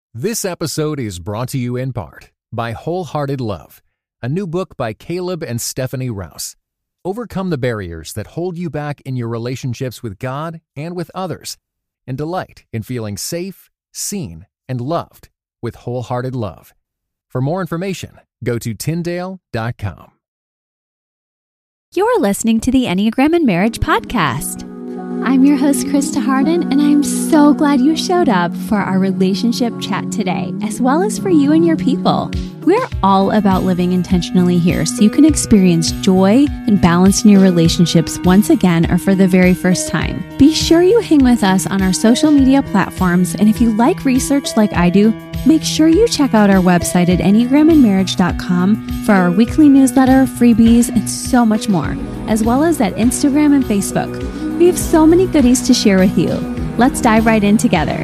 This episode is brought to you in part by Wholehearted Love, a new book by Caleb and Stephanie Rouse. Overcome the barriers that hold you back in your relationships with God and with others, and delight in feeling safe, seen, and loved with Wholehearted Love. For more information, go to Tyndale.com. You're listening to the Enneagram and Marriage Podcast. I'm your host, Krista Harden, and I'm so glad you showed up for our relationship chat today, as well as for you and your people. We're all about living intentionally here so you can experience joy and balance in your relationships once again or for the very first time. Be sure you hang with us on our social media platforms, and if you like research like I do, make sure you check out our website at enneagramandmarriage.com for our weekly newsletter, freebies, and so much more, as well as at Instagram and Facebook. We have so many goodies to share with you. Let's dive right in together.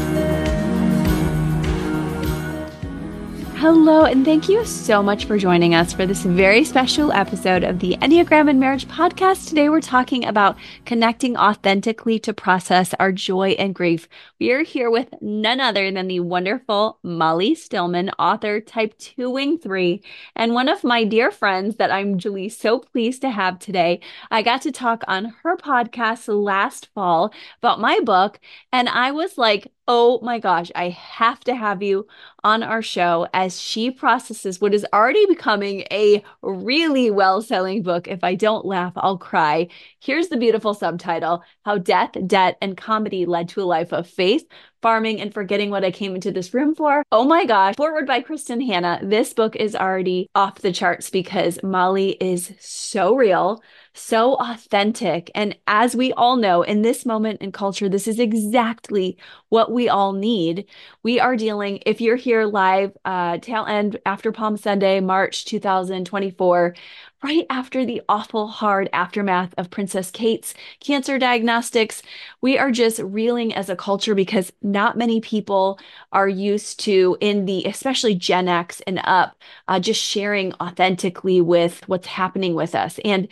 Hello, and thank you so much for joining us for this very special episode of the Enneagram and Marriage Podcast. Today, we're talking about connecting authentically to process our joy and grief. We are here with none other than the wonderful Molly Stillman, author, Type 2 Wing 3, and one of my dear friends that I'm really so pleased to have today. I got to talk on her podcast last fall about my book, and I was like, oh my gosh, I have to have you on our show as she processes what is already becoming a really well-selling book. If I don't laugh, I'll cry. Here's the beautiful subtitle: How Death, Debt, and Comedy Led to a Life of Faith, Farming, and Forgetting What I Came into This Room For. Oh my gosh. Forward by Kristen Hanna. This book is already off the charts because Molly is so real, so authentic. And as we all know, in this moment in culture, this is exactly what we all need. We are dealing, if you're here live, tail end after Palm Sunday, March 2024, right after the awful, hard aftermath of Princess Kate's cancer diagnostics, we are just reeling as a culture because not many people are used to, in the, especially Gen X and up, just sharing authentically with what's happening with us. And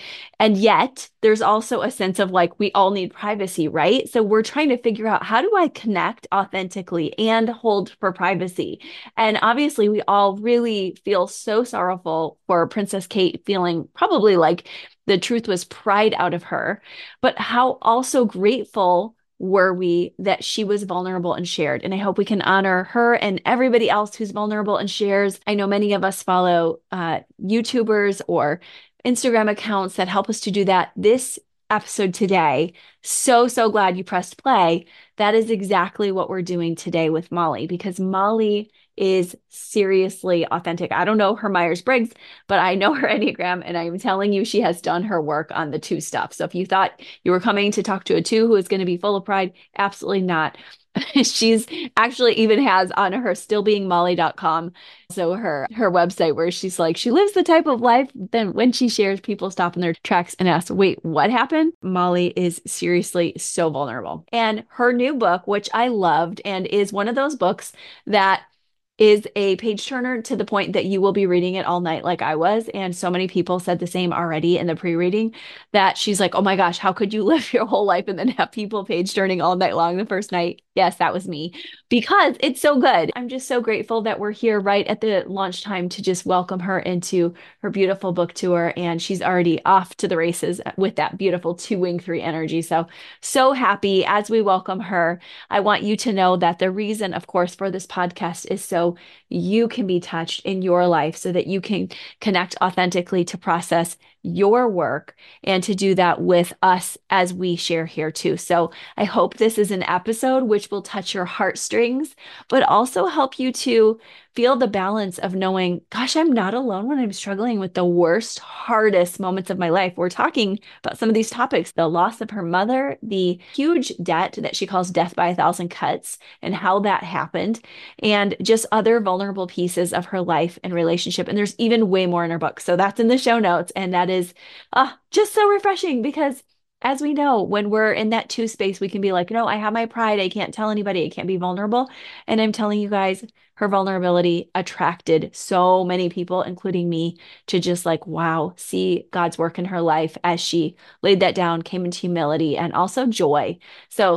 yet there's also a sense of like, we all need privacy, right? So we're trying to figure out, how do I connect authentically and hold for privacy? And obviously we all really feel so sorrowful for Princess Kate, feeling probably like the truth was pried out of her, but how also grateful were we that she was vulnerable and shared. And I hope we can honor her and everybody else who's vulnerable and shares. I know many of us follow YouTubers or Instagram accounts that help us to do that. This episode today, so glad you pressed play. That is exactly what we're doing today with Molly, because Molly is seriously authentic. I don't know her Myers-Briggs, but I know her Enneagram, and I'm telling you, she has done her work on the 2 stuff. So if you thought you were coming to talk to a 2 who is going to be full of pride, absolutely not. She's actually even has on her stillbeingmolly.com, so her website, where she's like, she lives the type of life then when she shares, people stop in their tracks and ask, wait, what happened? Molly is seriously so vulnerable. And her new book, which I loved, and is one of those books that is a page turner to the point that you will be reading it all night like I was. And so many people said the same already in the pre-reading, that she's like, oh my gosh, how could you live your whole life and then have people page turning all night long the first night? Yes, that was me, because it's so good. I'm just so grateful that we're here right at the launch time to just welcome her into her beautiful book tour. And she's already off to the races with that beautiful 2 Wing 3 energy. So happy as we welcome her. I want you to know that the reason, of course, for this podcast is so you can be touched in your life, so that you can connect authentically to process your work, and to do that with us as we share here too. So I hope this is an episode which will touch your heartstrings, but also help you to feel the balance of knowing, gosh, I'm not alone when I'm struggling with the worst, hardest moments of my life. We're talking about some of these topics: the loss of her mother, the huge debt that she calls death by 1,000 cuts, and how that happened, and just other vulnerable pieces of her life and relationship. And there's even way more in her book. So that's in the show notes. And that is just so refreshing, because as we know, when we're in that 2 space, we can be like, no, I have my pride. I can't tell anybody. I can't be vulnerable. And I'm telling you guys, her vulnerability attracted so many people, including me, to just like, wow, see God's work in her life as she laid that down, came into humility and also joy. So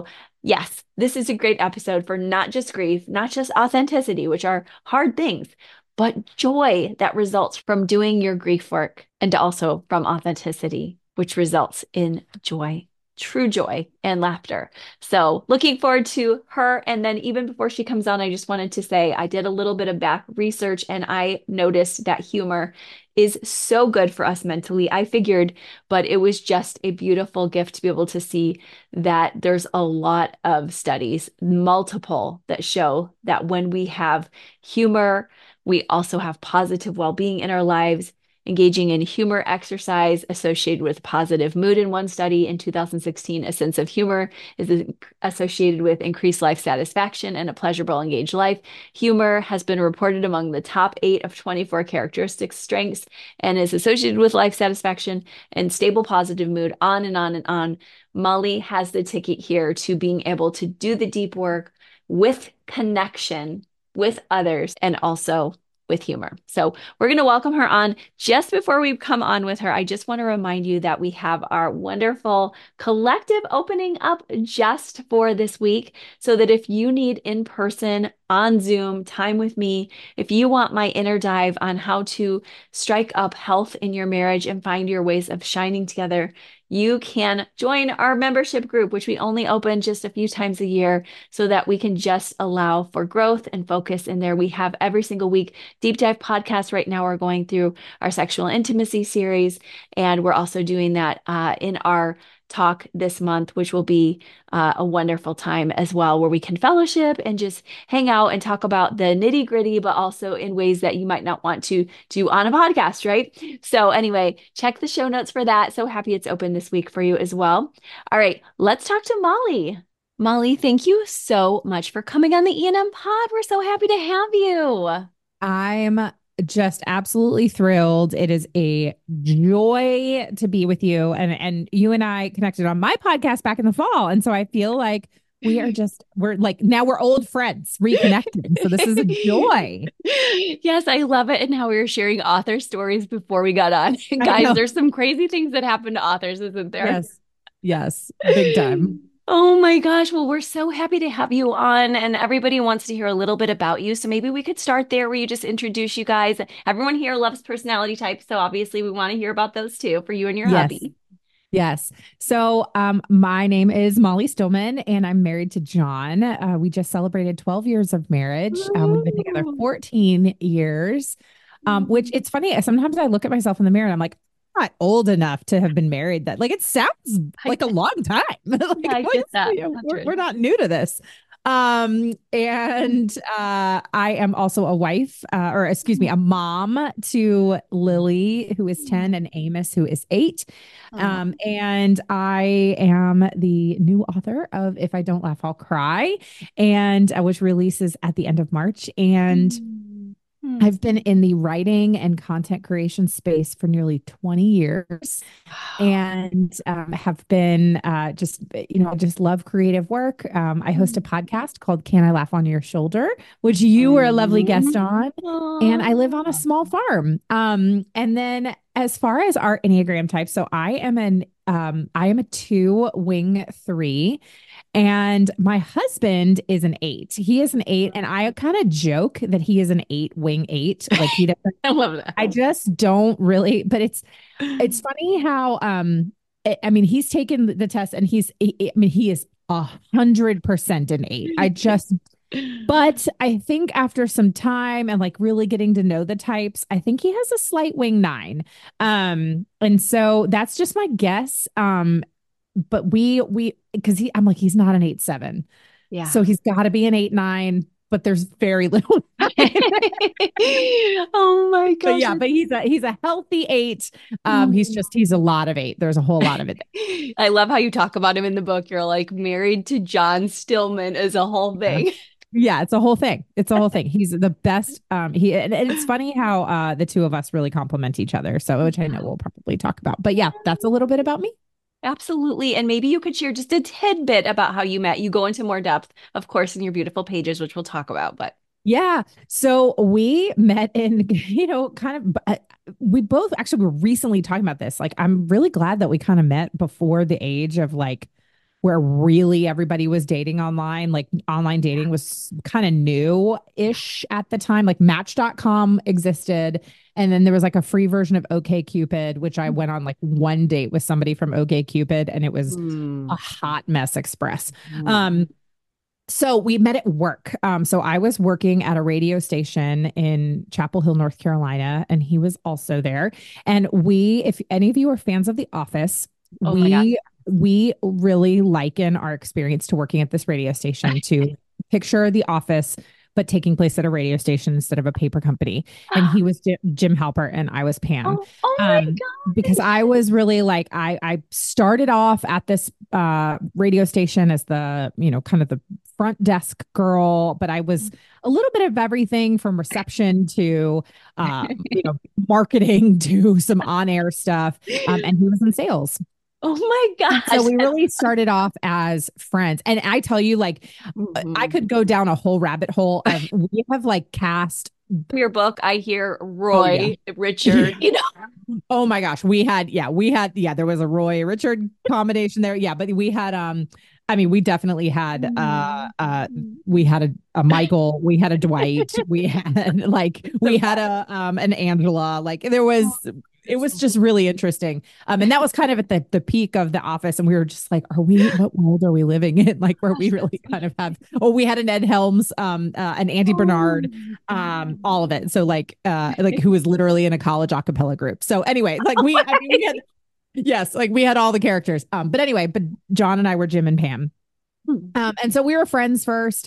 Yes, this is a great episode for not just grief, not just authenticity, which are hard things, but joy that results from doing your grief work and also from authenticity, which results in joy, true joy and laughter. So, looking forward to her. And then, even before she comes on, I just wanted to say I did a little bit of back research and I noticed that humor is so good for us mentally. I figured, but it was just a beautiful gift to be able to see that there's a lot of studies, multiple, that show that when we have humor, we also have positive well being in our lives. Engaging in humor exercise associated with positive mood in one study in 2016, a sense of humor is associated with increased life satisfaction and a pleasurable, engaged life. Humor has been reported among the top 8 of 24 characteristic strengths and is associated with life satisfaction and stable positive mood, on and on and on. Molly has the ticket here to being able to do the deep work with connection with others and also with humor. So we're going to welcome her on. Just before we come on with her, I just want to remind you that we have our wonderful collective opening up just for this week, so that if you need in-person, on Zoom time with me, if you want my inner dive on how to strike up health in your marriage and find your ways of shining together, you can join our membership group, which we only open just a few times a year so that we can just allow for growth and focus in there. We have every single week deep dive podcasts. Right now, we're going through our sexual intimacy series, and we're also doing that in our talk this month, which will be a wonderful time as well, where we can fellowship and just hang out and talk about the nitty gritty, but also in ways that you might not want to do on a podcast, right? So anyway, check the show notes for that. So happy it's open this week for you as well. All right, let's talk to Molly. Molly, thank you so much for coming on the E&M pod. We're so happy to have you. I'm just absolutely thrilled. It is a joy to be with you. And you and I connected on my podcast back in the fall. And so I feel like we're like, now we're old friends reconnected. So this is a joy. Yes, I love it. And how we were sharing author stories before we got on. Guys, there's some crazy things that happen to authors, isn't there? Yes. Yes. Big time. Oh my gosh. Well, we're so happy to have you on, and everybody wants to hear a little bit about you. So maybe we could start there where you just introduce you guys. Everyone here loves personality types. So obviously we want to hear about those too for you and your hubby. Yes. So my name is Molly Stillman and I'm married to John. We just celebrated 12 years of marriage. We've been together 14 years, which it's funny. Sometimes I look at myself in the mirror and I'm like, I'm not old enough to have been married. That like it sounds like a long time. Like, I get that. We're not new to this. I am also a wife, or excuse me, a mom to Lily, who is 10, and Amos, who is 8. And I am the new author of If I Don't Laugh, I'll Cry, and which releases at the end of March. And I've been in the writing and content creation space for nearly 20 years and have been I just love creative work. I host a podcast called Can I Laugh on Your Shoulder, which you were a lovely guest on. And I live on a small farm. And then as far as our Enneagram type, so I am a 2 wing 3. And my husband is an 8. He is an 8. And I kind of joke that he is an 8 wing 8. Like he doesn't. I love that. I just don't really, but it's funny how, I mean, he's taken the test and he is 100% an 8. But I think after some time and like really getting to know the types, I think he has a slight wing 9. And so that's just my guess. But I'm like, he's not an 8-7. Yeah. So he's got to be an 8-9, but there's very little. Oh my gosh. But he's a healthy 8. He's a lot of 8. There's a whole lot of it. I love how you talk about him in the book. You're like married to John Stillman is a whole thing. Yeah, it's a whole thing. He's the best. And it's funny how the two of us really complement each other. So, which I know we'll probably talk about. But yeah, that's a little bit about me. Absolutely. And maybe you could share just a tidbit about how you met. You go into more depth, of course, in your beautiful pages, which we'll talk about. But yeah, so we met in, we both actually were recently talking about this. Like, I'm really glad that we kind of met before the age of like where really everybody was dating online. Like online dating was kind of new-ish at the time. Like Match.com existed. And then there was like a free version of OkCupid, which I went on like one date with somebody from OkCupid, and it was a hot mess express. So we met at work. So I was working at a radio station in Chapel Hill, North Carolina, and he was also there. And if any of you are fans of The Office, we really liken our experience to working at this radio station to picture The Office, but taking place at a radio station instead of a paper company. And he was Jim Halpert and I was Pam. Oh my God. Because I was really like, I started off at this radio station as the, kind of the front desk girl, but I was a little bit of everything from reception to, marketing to some on-air stuff. And he was in sales. Oh my gosh. So we really started off as friends. And I tell you, like, I could go down a whole rabbit hole of, we have like cast. Your book, I hear Roy, Richard, Oh my gosh. There was a Roy Richard combination there. Yeah. But we had, we definitely had, we had a Michael, we had a Dwight, we had an Angela, like it was just really interesting. And that was kind of at the peak of The Office. And we were just like, what world are we living in? Like where we really kind of have, we had an Ed Helms, an Andy Bernard, all of it. So like who was literally in a college a cappella group. So anyway, like we had, yes, like we had all the characters. But John and I were Jim and Pam. And so we were friends first.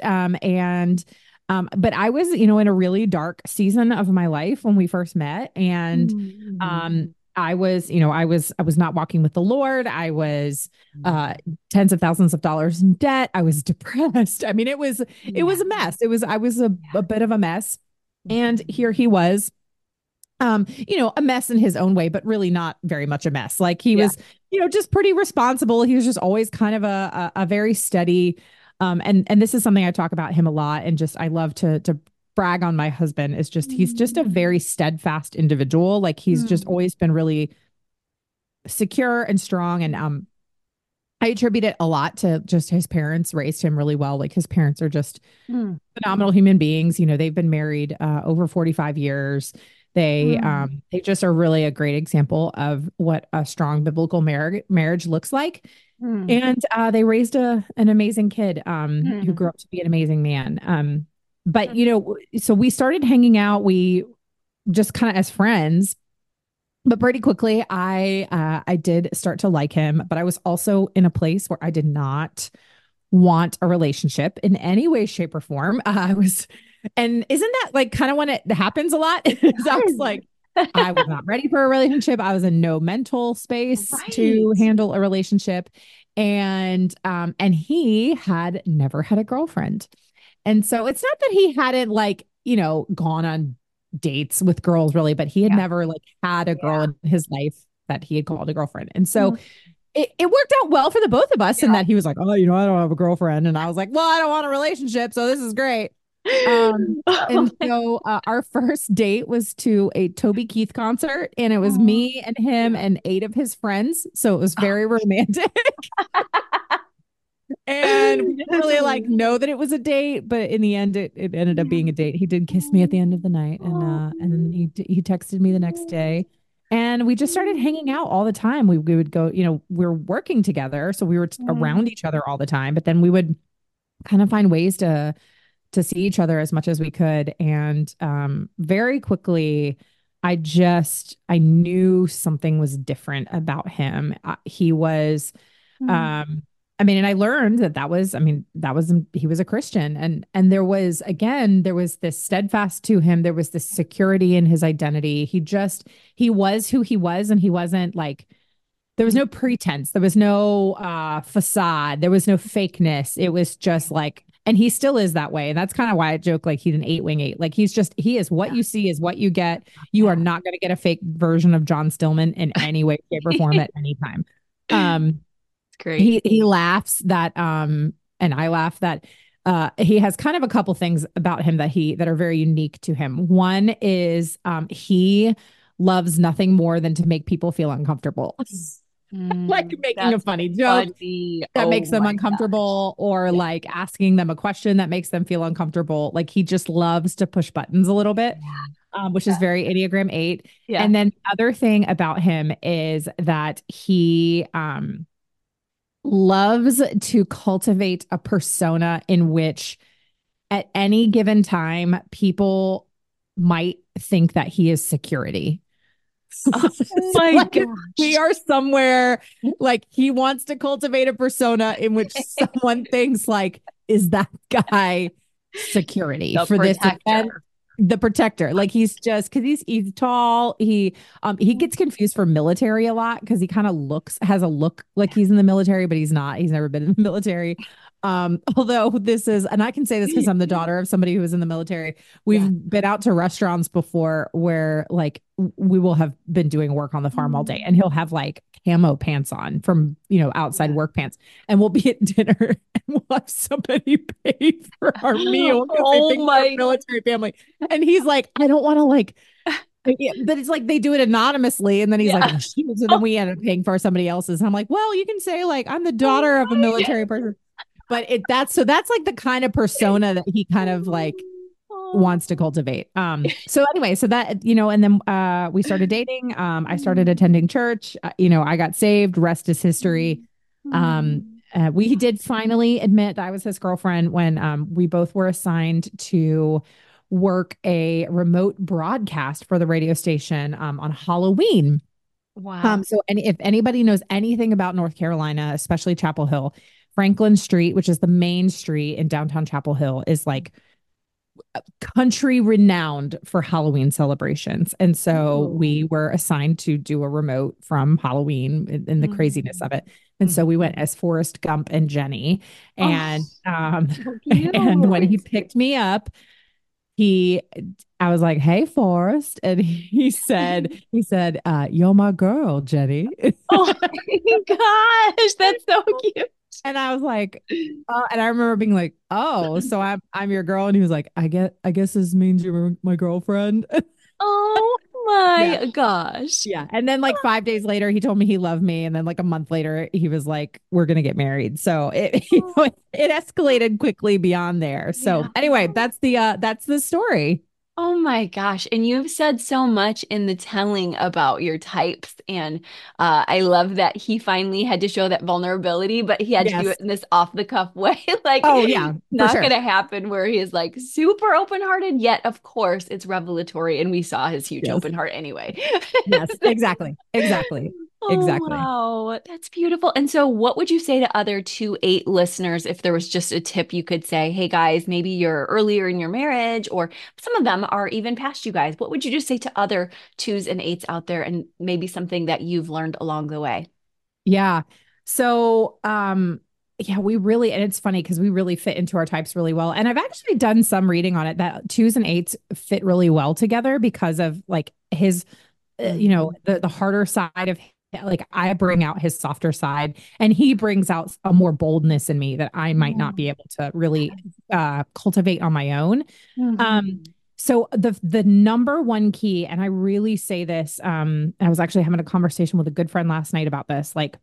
But I was, in a really dark season of my life when we first met. And I was not walking with the Lord. I was tens of thousands of dollars in debt. I was depressed. I mean, it was a mess. I was a bit of a mess. And here he was, a mess in his own way, but really not very much a mess. Like he was, just pretty responsible. He was just always kind of a very steady. And this is something I talk about him a lot. And just, I love to brag on my husband is just, he's just a very steadfast individual. Like he's just always been really secure and strong. And, I attribute it a lot to just his parents raised him really well. Like his parents are just phenomenal human beings. They've been married, over 45 years. They just are really a great example of what a strong biblical marriage looks like. And they raised an amazing kid who grew up to be an amazing man. But so we started hanging out. We just kind of as friends. But pretty quickly, I did start to like him. But I was also in a place where I did not want a relationship in any way, shape, or form. And isn't that like kind of when it happens a lot? I was like, I was not ready for a relationship. I was in no mental space to handle a relationship. And he had never had a girlfriend. And so it's not that he hadn't gone on dates with girls really, but he had never had a girl in his life that he had called a girlfriend. And so it worked out well for the both of us in that he was like, oh, I don't have a girlfriend. And I was like, well, I don't want a relationship. So this is great. So our first date was to a Toby Keith concert, and it was me and him and 8 of his friends. So it was very romantic. And we didn't really know that it was a date, but in the end, it ended up being a date. He did kiss me at the end of the night, and then he texted me the next day, and we just started hanging out all the time. We would go, we were working together, so we were around each other all the time. But then we would kind of find ways to see each other as much as we could, and very quickly, I knew something was different about him. He was. And I learned he was a Christian, and there was this steadfast to him. There was this security in his identity. He was who he was, and he wasn't there was no pretense. There was no facade. There was no fakeness. It was just and he still is that way. And that's kind of why I joke, he's an 8-wing 8. He is what you see is what you get. You are not going to get a fake version of John Stillman in any way, shape, or form at any time. Great. He laughs that, and I laugh that, he has kind of a couple things about him that are very unique to him. One is, he loves nothing more than to make people feel uncomfortable. like making a That's funny joke funny. that Oh makes them my uncomfortable, or gosh. like asking them a question that makes them feel uncomfortable. Like he just loves to push buttons a little bit, which is very Enneagram 8. Yeah. And then the other thing about him is that he loves to cultivate a persona in which at any given time people might think that he is security. Oh So, my like, we gosh. are somewhere like he wants to cultivate a persona in which someone thinks like, is that guy security The for this event? protector. The protector. Like he's just because he's tall. He gets confused for military a lot because he kind of has a look like he's in the military, but he's not. He's never been in the military. Although this is, and I can say this because I'm the daughter of somebody who was in the military. We've been out to restaurants before where like we will have been doing work on the farm all day and he'll have like camo pants on from, outside work pants. And we'll be at dinner and we'll have somebody pay for our meal because they Oh think we're a my. military family. And he's like, I don't want to like, yeah, but it's like they do it anonymously. And then he's like, Yeah. oh, shoot. So then we end up paying for somebody else's. And I'm like, well, you can say like, I'm the Oh daughter of a my. military person. But that's like the kind of persona that he kind of like Oh. wants to cultivate. So anyway, so that, and then we started dating. I started attending church. I got saved. Rest is history. We did finally admit that I was his girlfriend when we both were assigned to work a remote broadcast for the radio station on Halloween. Wow. So and if anybody knows anything about North Carolina, especially Chapel Hill, Franklin Street, which is the main street in downtown Chapel Hill, is like country renowned for Halloween celebrations. And so we were assigned to do a remote from Halloween in the craziness of it. And so we went as Forrest Gump and Jenny. And So and when he cute. picked me up, he I was like, "Hey, Forrest," and he said, "You're my girl, Jenny." Oh my gosh, that's so cute. And I was like, and I remember being like, "Oh, so I'm your girl," and he was like, "I guess this means you're my girlfriend." Oh Yeah. my gosh. Yeah. And then like 5 days later, he told me he loved me. And then like a month later, he was like, we're gonna get married. So it it escalated quickly beyond there. So Yeah. anyway, that's the story. Oh my gosh. And you've said so much in the telling about your types. And I love that he finally had to show that vulnerability, but he had to do Yes. it in this off the cuff way. Like, Oh yeah, for not sure. going to happen where he is like super open hearted, yet, of course, it's revelatory. And we saw his huge Yes. open heart anyway. Yes. Exactly. Exactly. Oh, Exactly. wow. That's beautiful. And so, what would you say to other 2-8 listeners if there was just a tip you could say, hey guys, maybe you're earlier in your marriage, or some of them are even past you guys? What would you just say to other 2s and 8s out there, and maybe something that you've learned along the way? Yeah. So, yeah, and it's funny because we really fit into our types really well. And I've actually done some reading on it that 2s and 8s fit really well together because of like his, the harder side of like I bring out his softer side and he brings out a more boldness in me that I might not be able to really cultivate on my own. So the number one key, and I really say this, I was actually having a conversation with a good friend last night about this, like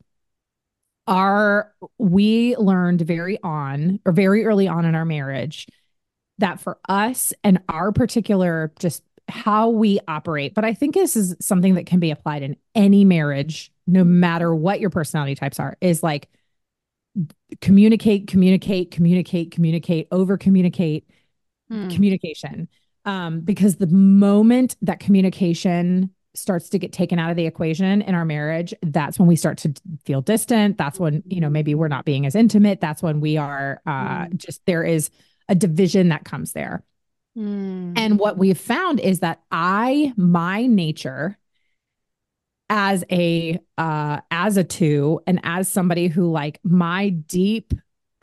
we learned very early on in our marriage that for us and our particular just how we operate, but I think this is something that can be applied in any marriage, no matter what your personality types are, is like communicate, communicate, communicate, communicate, over communicate, communication. Because the moment that communication starts to get taken out of the equation in our marriage, that's when we start to feel distant. That's when, maybe we're not being as intimate. That's when we are there is a division that comes there. And what we've found is that my nature as a 2 and as somebody who like my deep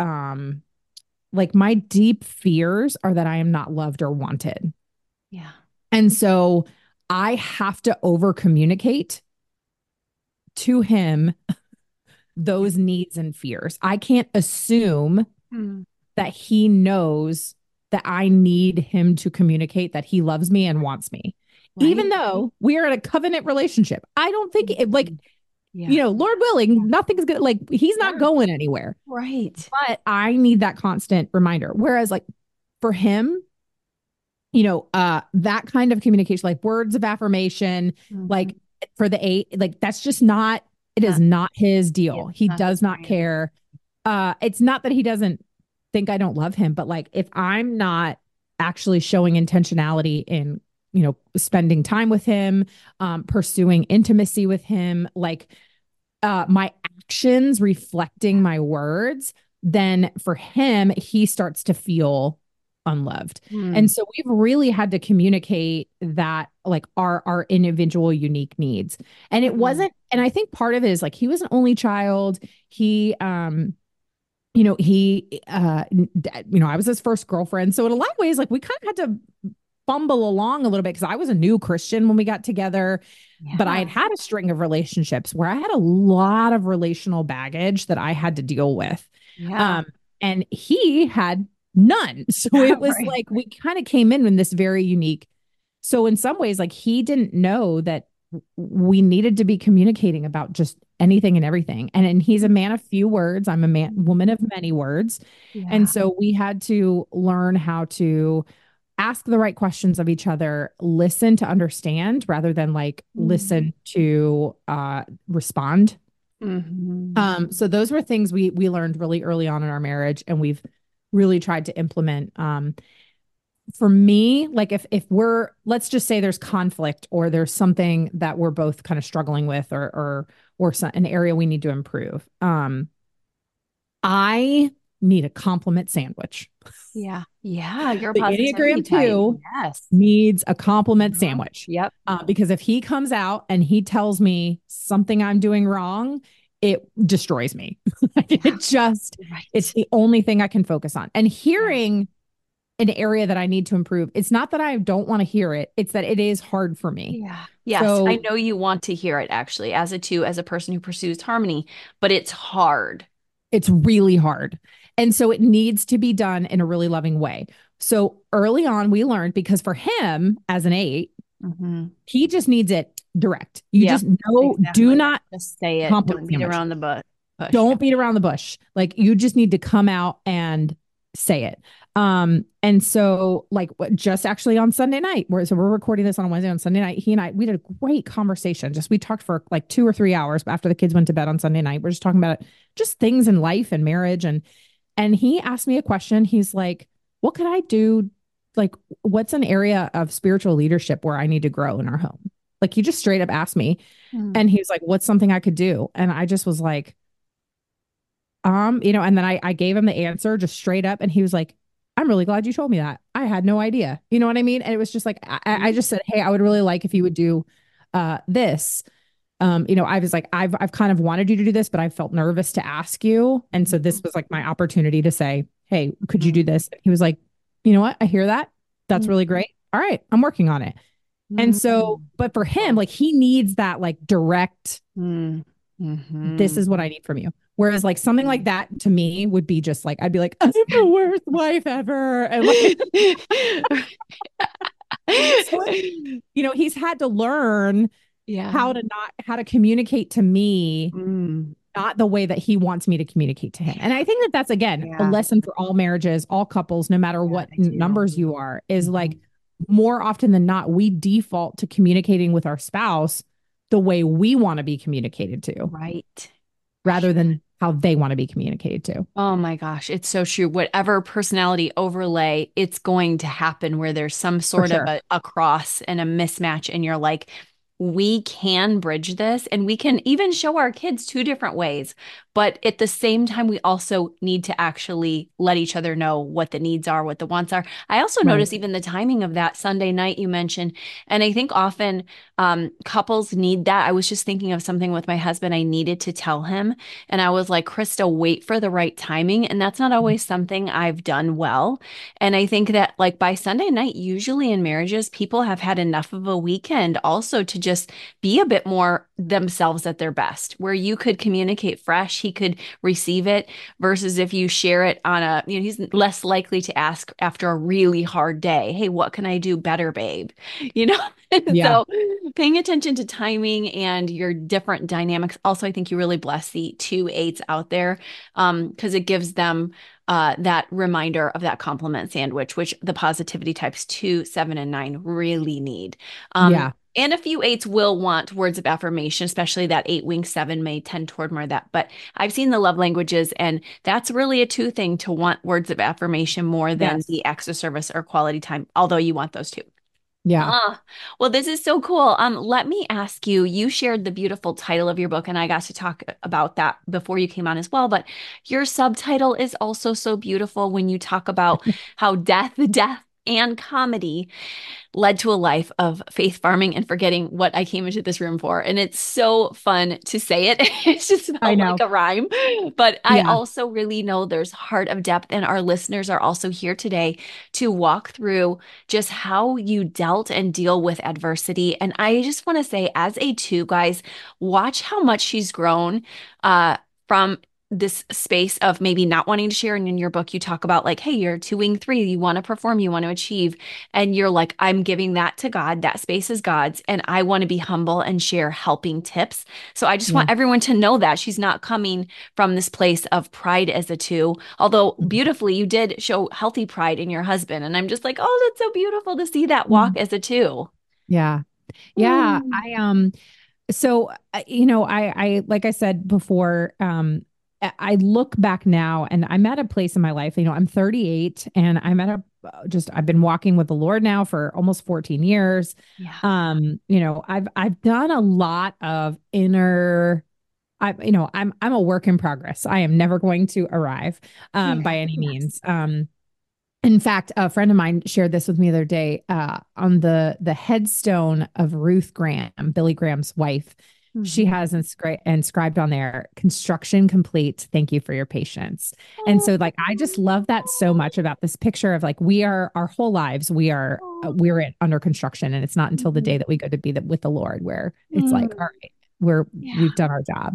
fears are that I am not loved or wanted. Yeah. And so I have to over communicate to him those needs and fears. I can't assume that he knows that I need him to communicate that he loves me and wants me. Right? Even though we are in a covenant relationship. I don't think Yeah. Lord willing, nothing's good. Like he's not going anywhere. Right. But I need that constant reminder. Whereas like for him, that kind of communication, like words of affirmation, like for the 8, like that's just not, it is not his deal. He does not care. It's not that he doesn't think I don't love him, but like if I'm not actually showing intentionality in, spending time with him, pursuing intimacy with him, like my actions reflecting my words, then for him, he starts to feel unloved. And so we've really had to communicate that like our individual unique needs. And it wasn't, and I think part of it is like he was an only child. He I was his first girlfriend. So in a lot of ways, like we kind of had to fumble along a little bit because I was a new Christian when we got together, but I had a string of relationships where I had a lot of relational baggage that I had to deal with. And he had none. So it was like we kind of came in this very unique. So in some ways, like he didn't know that we needed to be communicating about just anything and everything. And he's a man of few words. I'm a woman of many words. And so we had to learn how to ask the right questions of each other, listen to understand rather than like listen to respond. So those were things we learned really early on in our marriage, and we've really tried to implement. For me, like if we're, let's just say there's conflict or there's something that we're both kind of struggling with or an area we need to improve. I need a compliment sandwich. Yeah. Your The Enneagram 2 needs a compliment sandwich. Yep. Because if he comes out and he tells me something I'm doing wrong, it destroys me. It's the only thing I can focus on. And hearing an area that I need to improve, it's not that I don't want to hear it. It's that it is hard for me. Yeah. Yes. So, I know you want to hear it actually as a person who pursues harmony, but it's hard. It's really hard. And so it needs to be done in a really loving way. So early on, we learned, because for him as an 8, he just needs it direct. You just know, do not just say it. Don't beat around the bush. Don't beat around the bush. Like you just need to come out and say it. And so like just actually on Sunday night, we're recording this on Wednesday. On Sunday night, he and I, we did a great conversation. We talked for like 2 or 3 hours after the kids went to bed on Sunday night. We're just talking about just things in life and marriage. And he asked me a question. He's like, what could I do? Like, what's an area of spiritual leadership where I need to grow in our home? Like he just straight up asked me, and he was like, what's something I could do? And I just was like, and then I gave him the answer just straight up. And he was like, I'm really glad you told me that. I had no idea. You know what I mean? And it was just like, I just said, hey, I would really like if you would do this. I was like, I've kind of wanted you to do this, but I felt nervous to ask you. And so this was like my opportunity to say, hey, could you do this? And he was like, you know what? I hear that. That's really great. All right. I'm working on it. And so, but for him, like he needs that like direct, this is what I need from you. Whereas like something like that to me would be just like, I'd be like, I'm the worst wife ever. And like, so, he's had to learn how to communicate to me, not the way that he wants me to communicate to him. And I think that that's, again, a lesson for all marriages, all couples, no matter what numbers you are, is like more often than not, we default to communicating with our spouse the way we want to be communicated to. Right. Rather than how they want to be communicated to. Oh my gosh, it's so true. Whatever personality overlay, it's going to happen where there's some sort of a cross and a mismatch, and you're like, we can bridge this, and we can even show our kids 2 different ways. But at the same time, we also need to actually let each other know what the needs are, what the wants are. I also notice even the timing of that Sunday night you mentioned. And I think often couples need that. I was just thinking of something with my husband I needed to tell him. And I was like, Krista, wait for the right timing. And that's not always something I've done well. And I think that like by Sunday night, usually in marriages, people have had enough of a weekend also to just be a bit more themselves at their best, where you could communicate fresh. he could receive it versus if you share it on a, he's less likely to ask after a really hard day, hey, what can I do better, babe? You know? Yeah. So paying attention to timing and your different dynamics. Also, I think you really bless the 2 8s out there because it gives them that reminder of that compliment sandwich, which the positivity types 2, 7, and 9 really need. Yeah. And a few 8s will want words of affirmation, especially that 8 wing 7 may tend toward more of that. But I've seen the love languages, and that's really a 2 thing to want words of affirmation more than Yes. the acts of service or quality time, although you want those too. Yeah. Ah, well, this is so cool. Let me ask you, you shared the beautiful title of your book, and I got to talk about that before you came on as well. But your subtitle is also so beautiful when you talk about how death, and comedy led to a life of faith farming and forgetting what I came into this room for. And it's so fun to say it. It's just I felt like know. a rhyme. But I Yeah. also really know there's heart of depth, and our listeners are also here today to walk through just how you dealt and deal with adversity. And I just want to say, as a 2, guys, watch how much she's grown from this space of maybe not wanting to share. And in your book, you talk about like, hey, you're 2 wing 3, you want to perform, you want to achieve. And you're like, I'm giving that to God. That space is God's. And I want to be humble and share helping tips. So I just Yeah. want everyone to know that she's not coming from this place of pride as a 2, although beautifully you did show healthy pride in your husband. And I'm just like, oh, that's so beautiful to see that walk as a 2. Yeah. Yeah. Mm. So, like I said before, I look back now and I'm at a place in my life, I'm 38 and I'm at I've been walking with the Lord now for almost 14 years. Yeah. I've done a lot of inner, I'm a work in progress. I am never going to arrive, by any means. In fact, a friend of mine shared this with me the other day, on the headstone of Ruth Graham, Billy Graham's wife. She has inscribed on there, construction complete. Thank you for your patience. And so like, I just love that so much about this picture of like, we are our whole lives, we're under construction. And it's not until the day that we go to be with the Lord, where it's like, all right, we've done our job.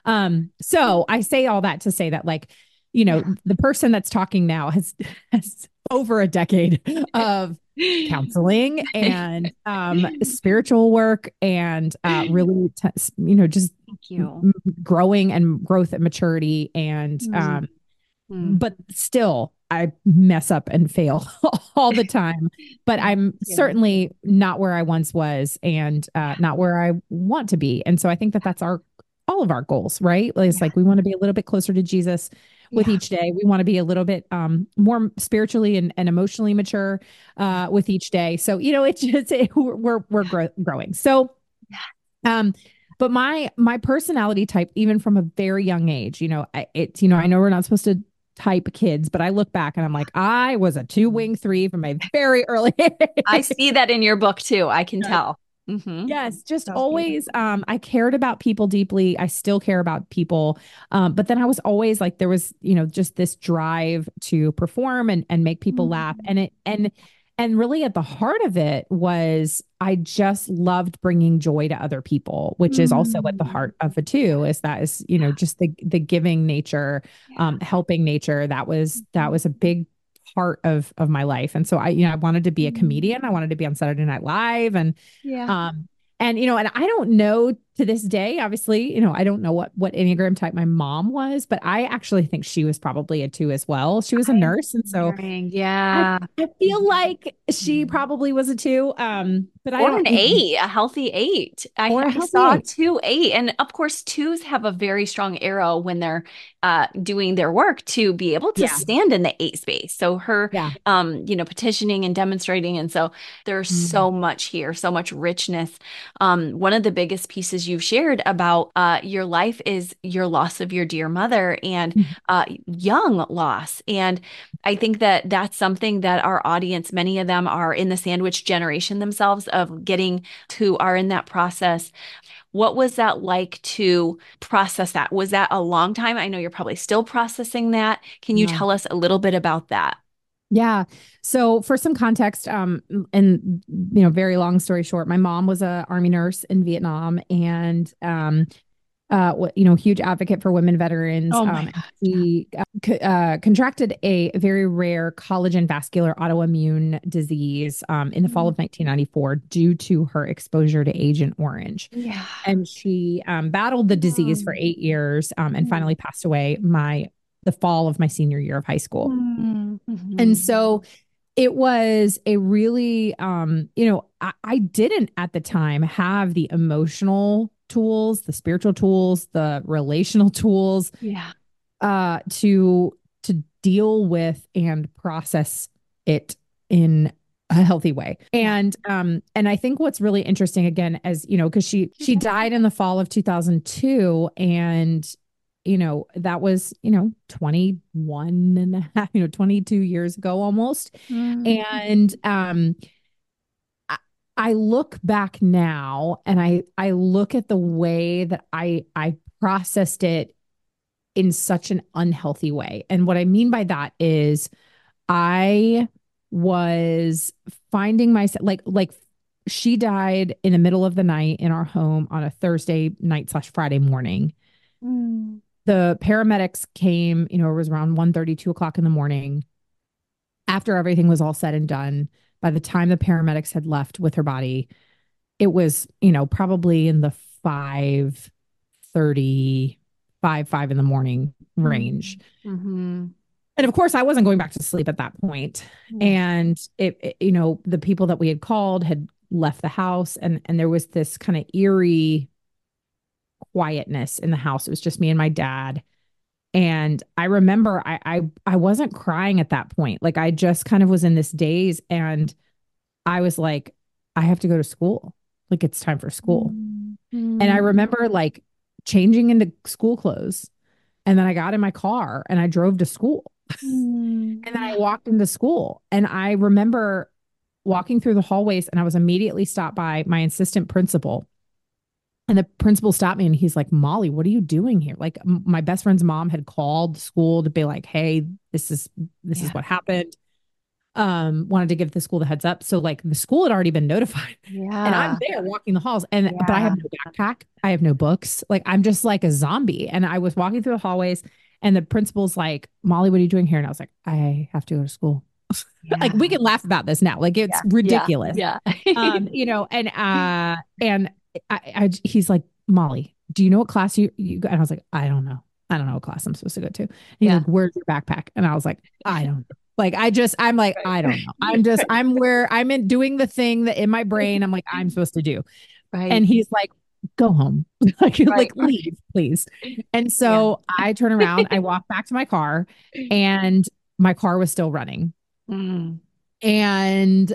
So I say all that to say that like, the person that's talking now has over a decade of counseling and spiritual work and really just Thank you. growing and growth and maturity and but still I mess up and fail all the time, but I'm certainly not where I once was and not where I want to be. And so I think that that's all of our goals, right? It's like we want to be a little bit closer to Jesus with each day. We want to be a little bit more spiritually and emotionally mature with each day. So, it's just we're growing. So, but my personality type, even from a very young age, I know we're not supposed to type kids, but I look back and I'm like, I was a 2 wing 3 from a very early age. I see that in your book too. I can tell. Yes, just always I cared about people deeply. I still care about people. But then I was always like there was, just this drive to perform and make people laugh. And really at the heart of it was I just loved bringing joy to other people, which is also at the heart of it too, is just the giving nature, helping nature. That was a big part of my life. And so I wanted to be a comedian. I wanted to be on Saturday Night Live and and I don't know to this day, obviously, I don't know what Enneagram type my mom was, but I actually think she was probably a 2 as well. She was a nurse. And so I feel like she probably was a 2. But or an 8, a healthy 8. I saw 2 8. And of course, 2s have a very strong arrow when they're doing their work to be able to stand in the 8 space. So her, petitioning and demonstrating. And so there's so much here, so much richness. One of the biggest pieces you've shared about your life is your loss of your dear mother and young loss. And I think that that's something that our audience, many of them are in the sandwich generation themselves of getting to are in that process. What was that like to process that? Was that a long time? I know you're probably still processing that. Can you tell us a little bit about that? Yeah. So for some context, and very long story short, my mom was a Army nurse in Vietnam, and huge advocate for women veterans. Oh my God. She contracted a very rare collagen vascular autoimmune disease in the fall of 1994 due to her exposure to Agent Orange. Yeah. And she battled the disease for 8 years and finally passed away the fall of my senior year of high school. Mm-hmm. And so it was a really, I didn't at the time have the emotional tools, the spiritual tools, the relational tools, Yeah. to deal with and process it in a healthy way. And I think what's really interesting, again, as you know, because she died in the fall of 2002, and that was 21 and a half, 22 years ago almost. And I look back now and I look at the way that I processed it in such an unhealthy way. And what I mean by that is I was finding myself like she died in the middle of the night in our home on a Thursday night / Friday morning. The paramedics came, it was around 1:30, 2:00 in the morning. After everything was all said and done, by the time the paramedics had left with her body, it was, probably in the 5:30, 5 in the morning range. Mm-hmm. And of course, I wasn't going back to sleep at that point. And the people that we had called had left the house, and there was this kind of eerie quietness in the house. It was just me and my dad. And I remember I wasn't crying at that point. Like I just kind of was in this daze, and I was like, I have to go to school. Like it's time for school. And I remember like changing into school clothes, and then I got in my car and I drove to school. And then I walked into school, and I remember walking through the hallways, and I was immediately stopped by my assistant principal. And the principal stopped me and he's like, Molly, what are you doing here? Like my best friend's mom had called school to be like, hey, this is what happened. Wanted to give the school the heads up. So like the school had already been notified. Yeah. And I'm there walking the halls, but I have no backpack. I have no books. Like I'm just like a zombie. And I was walking through the hallways, and the principal's like, Molly, what are you doing here? And I was like, I have to go to school. Like we can laugh about this now. Like it's ridiculous. Yeah. And he's like, Molly, do you know what class you go? And I was like, I don't know. I don't know what class I'm supposed to go to. And he's like, where's your backpack? And I was like, I don't know. Like, I'm like, I don't know. I'm where I'm in doing the thing that in my brain, I'm like, I'm supposed to do. Right. And he's like, go home. like leave, please. And so I turn around, I walk back to my car, and my car was still running. And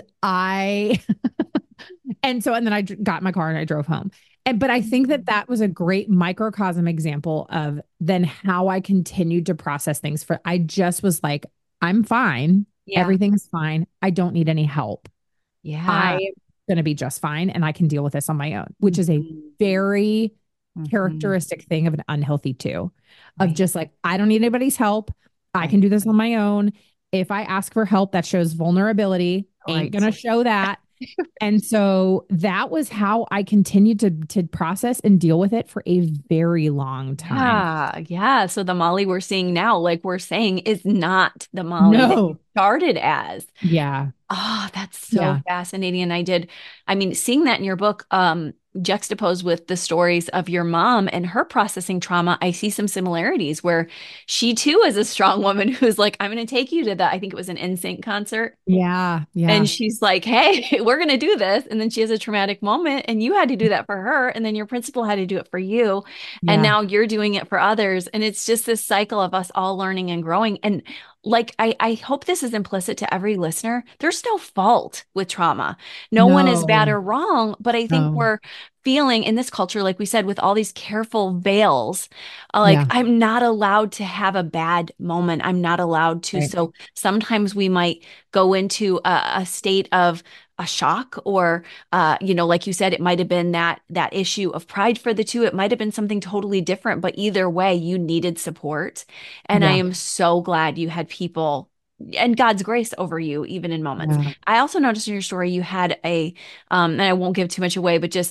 and then I got in my car and I drove home. But I think that was a great microcosm example of then how I continued to process things. I just was like, I'm fine. Yeah. Everything is fine. I don't need any help. Yeah. I'm going to be just fine, and I can deal with this on my own, which is a very characteristic thing of an unhealthy two, of just like, I don't need anybody's help. I can do this on my own. If I ask for help, that shows vulnerability. Ain't going to show that. And so that was how I continued to process and deal with it for a very long time. Yeah. So the Molly we're seeing now, like we're saying, is not the Molly that you started as. Yeah. Oh, that's so fascinating. And seeing that in your book, juxtaposed with the stories of your mom and her processing trauma, I see some similarities where she too is a strong woman who's like, I'm going to take you to I think it was an NSYNC concert. Yeah. Yeah. And she's like, hey, we're going to do this. And then she has a traumatic moment, and you had to do that for her. And then your principal had to do it for you. Yeah. And now you're doing it for others. And it's just this cycle of us all learning and growing. And like, I hope this is implicit to every listener. There's no fault with trauma. No one is bad or wrong, but I think we're feeling in this culture, like we said, with all these careful veils, I'm not allowed to have a bad moment. I'm not allowed to. Right. So sometimes we might go into a state of a shock, or, like you said, it might have been that issue of pride for the two. It might have been something totally different, but either way, you needed support. And I am so glad you had people and God's grace over you, even in moments. Yeah. I also noticed in your story, you had and I won't give too much away, but just,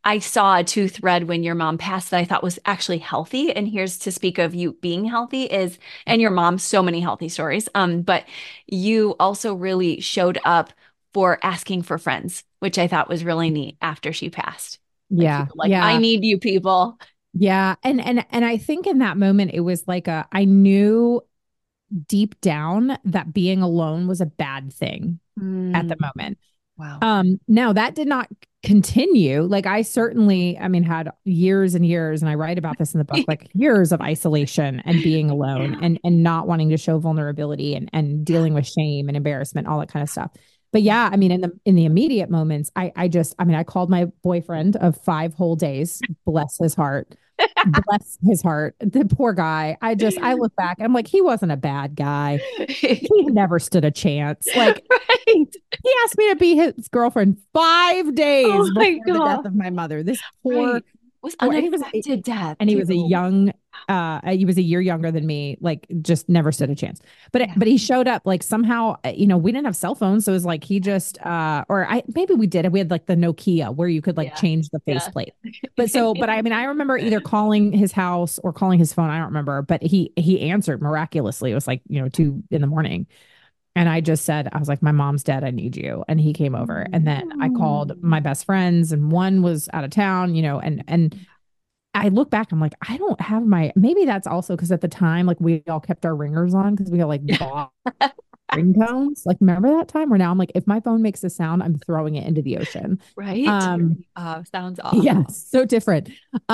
I saw a tooth thread when your mom passed that I thought was actually healthy. And here's to speak of you being healthy is, and your mom, so many healthy stories. But you also really showed up for asking for friends, which I thought was really neat after she passed. Like you Yeah. were like, I Yeah. need you people. Yeah. And I think in that moment it was like I knew deep down that being alone was a bad thing at the Mm, moment. wow. Now that did not continue. Like I certainly, I mean, had years and years, and I write about this in the book, like years of isolation and being alone Yeah. and not wanting to show vulnerability and Yeah. dealing with shame and embarrassment, all that kind of stuff. But Yeah. yeah, I mean, in the immediate moments, I just, I mean, I called my boyfriend of 5 whole days, bless his heart. Bless his heart. The poor guy. I look back, I'm like, he wasn't a bad guy. He never stood a chance. Like, Right. he asked me to be his girlfriend 5 days Oh my before the death God. of my mother. This poor, Right. It was poor, and he was, unexpected death and he was a too. young, he was a year younger than me, like just never stood a chance. Yeah. But he showed up like somehow, we didn't have cell phones. So it was like he just, maybe we did. We had like the Nokia where you could like Yeah. change the Yeah. faceplate. But I mean, I remember either calling his house or calling his phone. I don't remember, but he answered miraculously. It was like, 2 in the morning. And I just said, I was like, my mom's dead. I need you. And he came over. And then I called my Mm. best friends, and one was out of town, and I look back, I'm like, I don't have maybe that's also because at the time, like we all kept our ringers on because we all like bought ringtones. Like, remember that time where now I'm like, if my phone makes a sound, I'm throwing it into the ocean. Right? Um, Sounds yeah, awful. so different.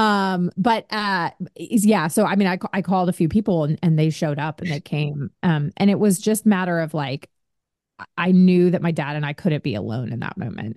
But yeah, so I mean, I called a few people, and they showed up and they came. And it was just matter of like, I knew that my dad and I couldn't be alone in that moment.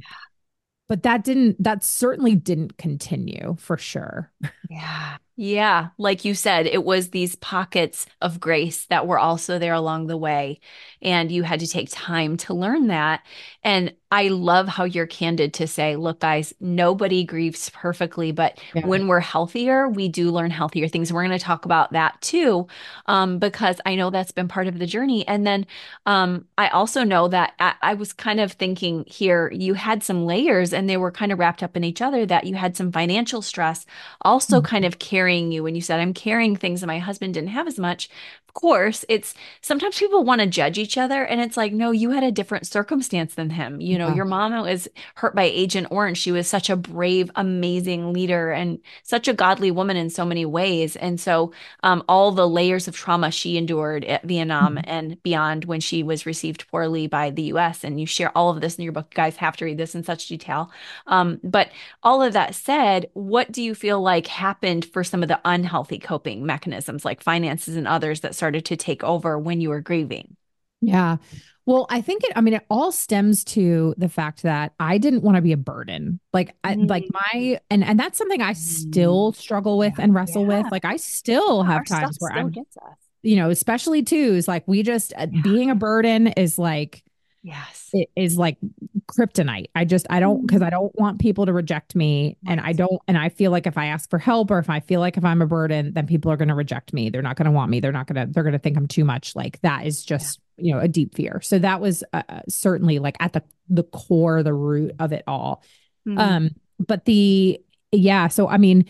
But that certainly didn't continue for sure. Yeah. Yeah. Like you said, it was these pockets of grace that were also there along the way. And you had to take time to learn that. And I love how you're candid to say, look, guys, nobody grieves perfectly, but Yeah. when we're healthier, we do learn healthier things. We're going to talk about that too, because I know that's been part of the journey. And then I also know that I was kind of thinking here, you had some layers and they were kind of wrapped up in each other, that you had some financial stress also kind of carrying you when you said, I'm carrying things that my husband didn't have as much. Of course, it's sometimes people want to judge each other, and it's like, no, you had a different circumstance than him. Yeah. Your mom was hurt by Agent Orange. She was such a brave, amazing leader and such a godly woman in so many ways. And so, all the layers of trauma she endured at Vietnam and beyond when she was received poorly by the US. And you share all of this in your book. You guys have to read this in such detail. But all of that said, what do you feel like happened for some of the unhealthy coping mechanisms like finances and others that started to take over when you were grieving? Yeah. Well, I mean, it all stems to the fact that I didn't want to be a burden. Like like Mm, and that's something I still struggle with yeah, and wrestle with. yeah. Like I still Yeah, have our stuff times where still I'm, gets us. especially too, is like we just Yeah. being a burden is like Yes. it is like kryptonite. I don't, because Mm, I don't want people to reject me. And right. and I feel like if I ask for help or if I feel like if I'm a burden, then people are going to reject me. They're not going to want me. They're going to think I'm too much. Like that is Yeah. just, a deep fear. So that was certainly like at the core, the root of it all. Mm, But yeah, so I mean,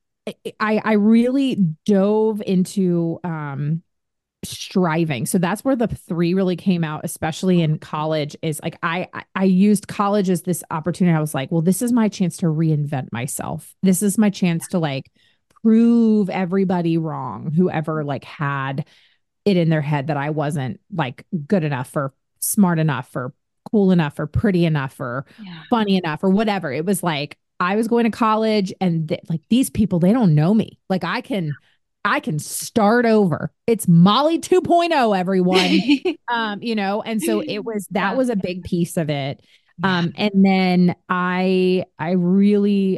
I really dove into, striving. So that's where the three really came out, especially in college, is like I used college as this opportunity. I was like, well, this is my chance to reinvent myself. This is my chance to like prove everybody wrong, whoever like had it in their head that I wasn't like good enough or smart enough or cool enough or pretty enough or yeah. funny enough or whatever. It was like I was going to college, and like these people, they don't know me. Like I can start over. It's Molly 2.0, everyone. And so that Yeah. was a big piece of it. Yeah. And then I really,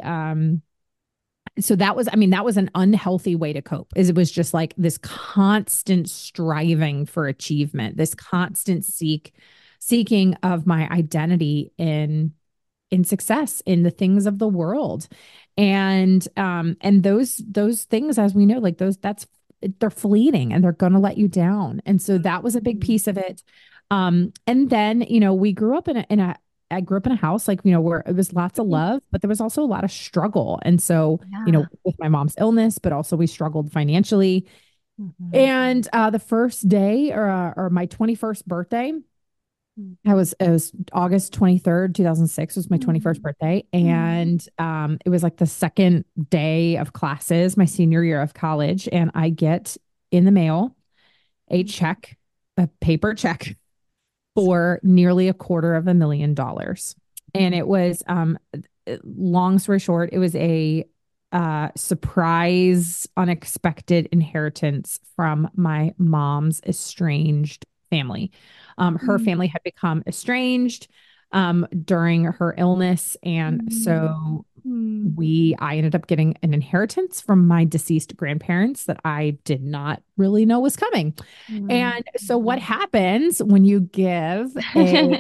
so that was, I mean, that was an unhealthy way to cope, is it was just like this constant striving for achievement, this constant seeking of my identity in success, in the things of the world. And those things, as we know, like they're fleeting and they're going to let you down. And so that was a big Mm, piece of it. And then, we grew up in a I grew up in a house like, where it was lots of love, but there was also a lot of struggle. And so, Yeah. with my mom's illness, but also we struggled financially. Mhm. And the first day or my 21st birthday, it was August 23rd, 2006 was my 21st Mhm. birthday. And it was like the second day of classes, my senior year of college. And I get in the mail a check, a paper check for nearly $250,000. And it was, long story short, it was a surprise, unexpected inheritance from my mom's estranged family. Her family had become estranged during her illness. And so I ended up getting an inheritance from my deceased grandparents that I did not really know was coming. And so what happens when you give a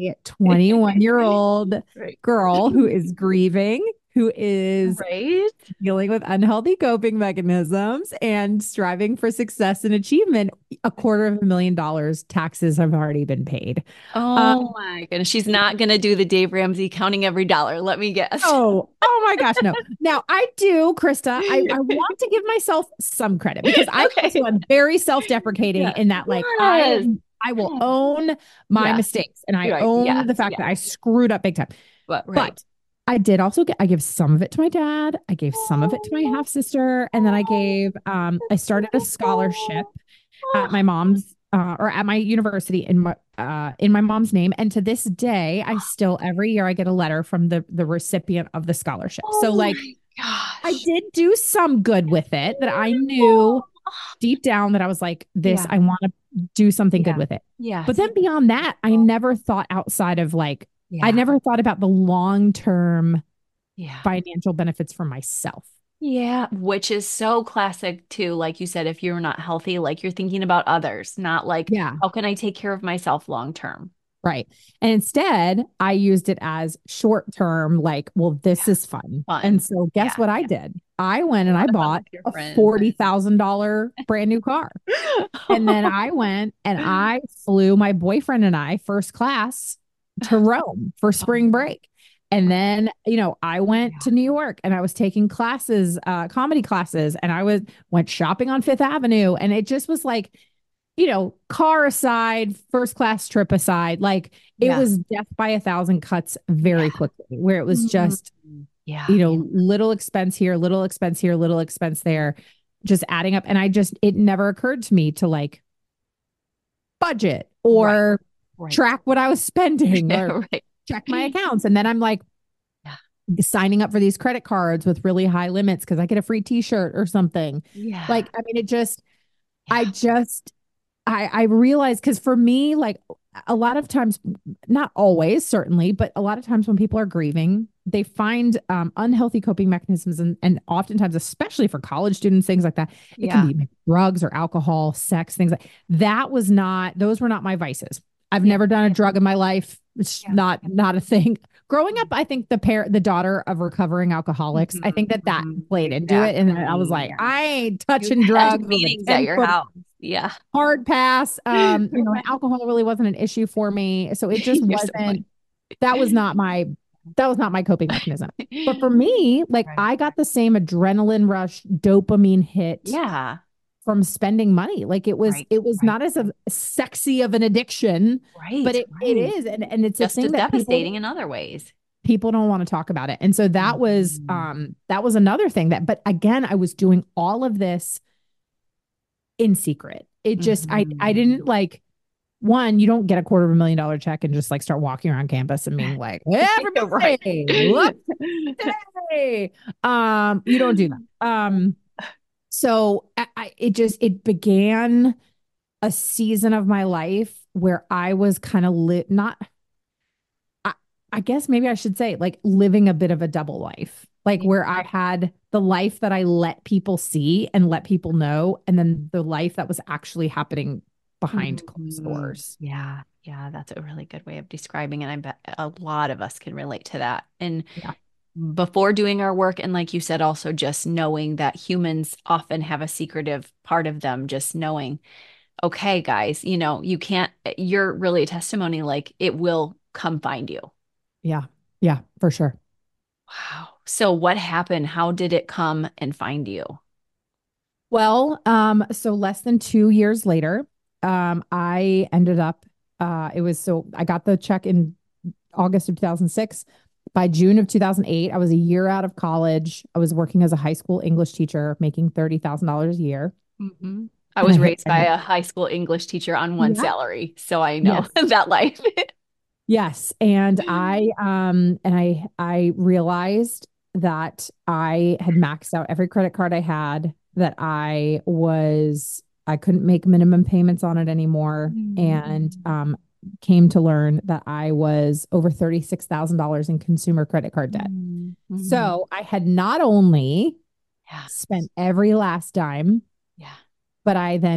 21-year-old Right. girl who is grieving, who is Right? dealing with unhealthy coping mechanisms and striving for success and achievement, $250,000 taxes have already been paid. Oh my goodness. She's not going to do the Dave Ramsey counting every dollar. Let me guess. Oh my gosh, no. Now I do, Krista. I want to give myself some credit because I also Okay. am very self-deprecating Yes. in that like Yes. I will own my Yes. mistakes and I Right. own Yes. the fact Yes. that I screwed up big time. But right. But I did also I give some of it to my dad. I gave some of it to my half sister. And then I started a scholarship at my mom's or at my university in my mom's name. And to this day, I still every year I get a letter from the recipient of the scholarship. So Oh like my I gosh. did do some good with it that I knew deep down that I was like, Yeah. I want to do something good Yeah. with it. But Yes. then beyond that, I never thought outside of like, I Yeah. never thought about the long-term Yeah. financial benefits for myself. Yeah, which is so classic too. Like you said, if you're not healthy, like you're thinking about others, not like, Yeah. how can I take care of myself long term? Right. And instead, I used it as short term, like, well, this Yeah, is fun. And fun. so, guess Yeah, what I yeah. did? I went A and I lot of fun bought with your a friends. $40,000 brand new car. And then I went and I flew my boyfriend and I first class to Rome for spring Oh, break. And then, I went yeah. to New York and I was taking classes, comedy classes, and went shopping on Fifth Avenue. And it just was like, car aside, first class trip aside, like it Yeah. was death by a thousand cuts Yeah. very quickly, where it was Mhm. just, Yeah. Yeah. little expense here, little expense here, little expense there, just adding up. And it never occurred to me to like budget Right. or Right. track what I was spending or Right. check my accounts. And then I'm like Yeah. signing up for these credit cards with really high limits because I get a free t-shirt or something. Yeah. Like, I mean, I Yeah. just, I realized because for me, like a lot of times, not always, certainly, but a lot of times when people are grieving, they find unhealthy coping mechanisms, and oftentimes, especially for college students, things like that, it can Yeah. be drugs or alcohol, sex, things like that. Those were not my vices. I've Yeah. never done a drug in my life. It's Yeah. not a thing. Growing up, I think the daughter of recovering alcoholics, I think that Mhm. played into it, and I was Exactly. like, Yeah. I ain't You touching had drugs with a meetings at 10 your foot house. Yeah. hard pass. Alcohol really wasn't an issue for me. So it just You're so funny. wasn't, that was not my, that was not my coping mechanism. But for me, like Right. I got the same adrenaline rush, dopamine hit Yeah. from spending money. Like Right. it was Right. not as sexy of an addiction, but Right. it Right. is. And it's a Just as thing that devastating in other ways. people don't want to talk about it. And so Mhm. that was another thing but again, I was doing all of this in secret. It just, I Mhm. didn't like, one, you don't get $250,000 check and just like start walking around campus and being like, Right. everybody, look today. You don't do that. So it began a season of my life where I was kind of not, I, I guess maybe I should say like living a bit of a double life, like Yeah. where I had the life that I let people see and let people know, and then the life that was actually happening behind closed Mhm. doors. Yeah. Yeah. That's a really good way of describing it. I bet a lot of us can relate to that. And Yeah. before doing our work, and like you said, also just knowing that humans often have a secretive part of them, just knowing, okay, guys, you can't, you're really a testimony, like it will come find you. Yeah. Yeah, for sure. Wow. So what happened? How did it come and find you? Well, so less than 2 years later, I ended up, I got the check in August of 2006. By June of 2008, I was a year out of college. I was working as a high school English teacher, making $30,000 a year. Hmm. I And I was hit, raised by a high school English teacher on one yeah, salary, so I know yes, that life. yes. And I realized that I had maxed out every credit card I had, that I couldn't make minimum payments on it anymore. And came to learn that I was over $36,000 in consumer credit card debt. Mm-hmm. So I had not only Yeah. spent every last dime, Yeah. but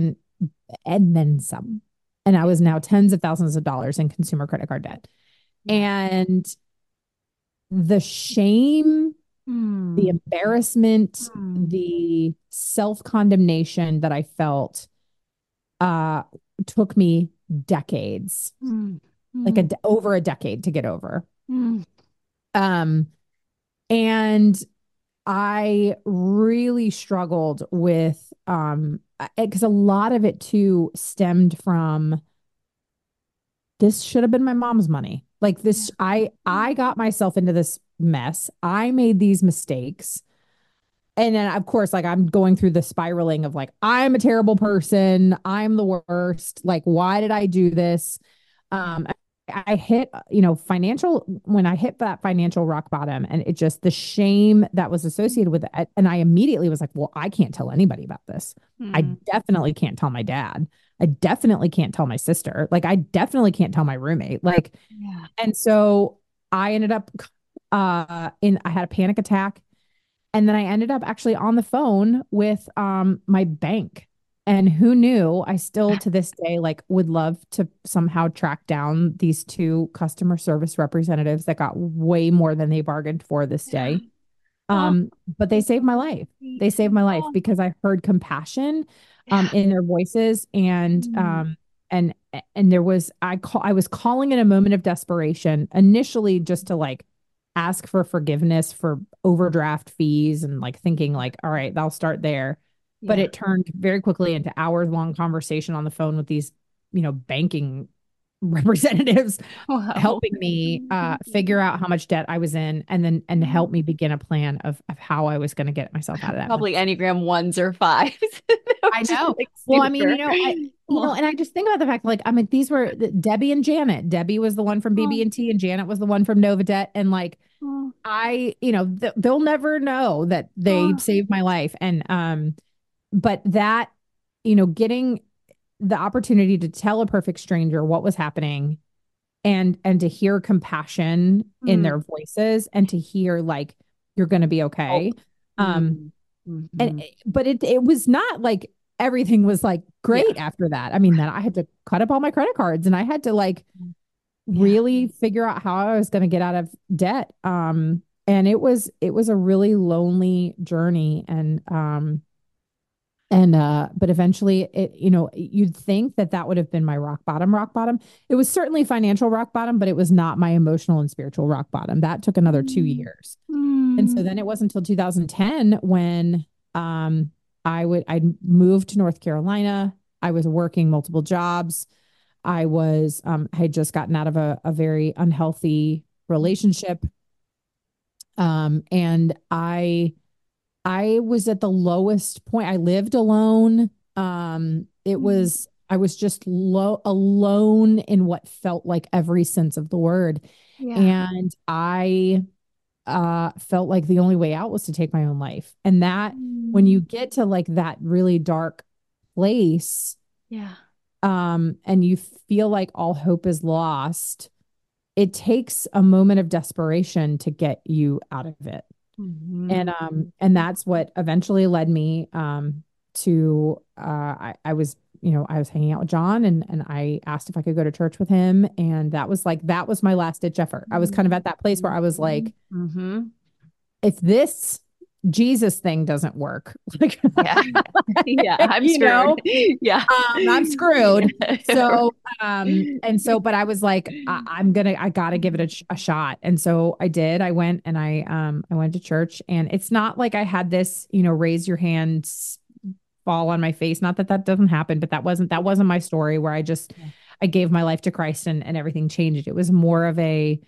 and then some. And I was now tens of thousands of dollars in consumer credit card debt. Yeah. And the shame, the Mm. embarrassment, Mm. the self-condemnation that I felt uh took me decades, Mm. like Mm. over a decade to get over. Mm. Um and I really struggled with because a lot of it too stemmed from, this should have been my mom's money. Like Yeah. this, I got myself into this mess. I made these mistakes. And then of course, like I'm going through the spiraling of like, I'm a terrible person. I'm the worst. Like, why did I do this? Um, I hit, when I hit that financial rock bottom, and it just, the shame that was associated with it. And I immediately was like, well, I can't tell anybody about this. I Mm. definitely can't tell my dad. I definitely can't tell my sister. Like, I definitely can't tell my roommate. Like, Yeah. and so I ended up, I had a panic attack, and then I ended up actually on the phone with my bank. And who knew, I still to this day like would love to somehow track down these two customer service representatives that got way more than they bargained for this Yeah. day. Oh, But they that's saved my so life. They sweet. saved my life Oh, because I heard compassion yeah. in their voices. Mm. And and I was calling in a moment of desperation initially, just to like ask for forgiveness for overdraft fees, and like thinking like, all right, I'll start there. But Yeah. it turned very quickly into hours long conversation on the phone with these, banking representatives, Wow. helping me figure out how much debt I was in, and help me begin a plan of how I was going to get myself out of that mess. Probably Enneagram ones or fives. I Just know. like Well, I mean, super. Oh, and I just think about the fact, like, I mean, these were Debbie and Janet. Debbie was the one from oh, BB&T, and Janet was the one from Novadebt. And like, oh, they'll never know that they oh. saved my life. And, but that, getting the opportunity to tell a perfect stranger what was happening, and to hear compassion in Mm. their voices, and to hear like, you're going to be okay. Hope. Um, Mm. and Mhm. but it was not like everything was like Yeah. great after that. I mean, then I had to cut up all my credit cards, and I had to like Yeah. really figure out how I was going to get out of debt. And it was a really lonely journey. But eventually you'd think that that would have been my rock bottom. It was certainly financial rock bottom, but it was not my emotional and spiritual rock bottom. That took another two Mm. years. And so Mm. then it wasn't until 2010 when I moved to North Carolina. I was working multiple jobs. I had just gotten out of a very unhealthy relationship. And I was at the lowest point. I lived alone. Mm. I was just alone in what felt like every sense of the word. Yeah. And I felt like the only way out was to take my own life. And that, when Mm. you get to like that really dark place, Yeah. and you feel like all hope is lost, it takes a moment of desperation to get you out of it. Mhm. And that's what eventually led me to I was, I was hanging out with John, and I asked if I could go to church with him. And that was my last ditch effort. I was kind of at that place where I was like, Mhm. if this Jesus thing doesn't work. Like, Yeah. Yeah, I'm you know, screwed. Yeah. I'm screwed. So, and so, but I was like, I gotta give it a shot. And so I did. I went and I went to church, and it's not like I had this, raise your hands, fall on my face. Not that that doesn't happen, but that wasn't my story where I gave my life to Christ and everything changed. It was more of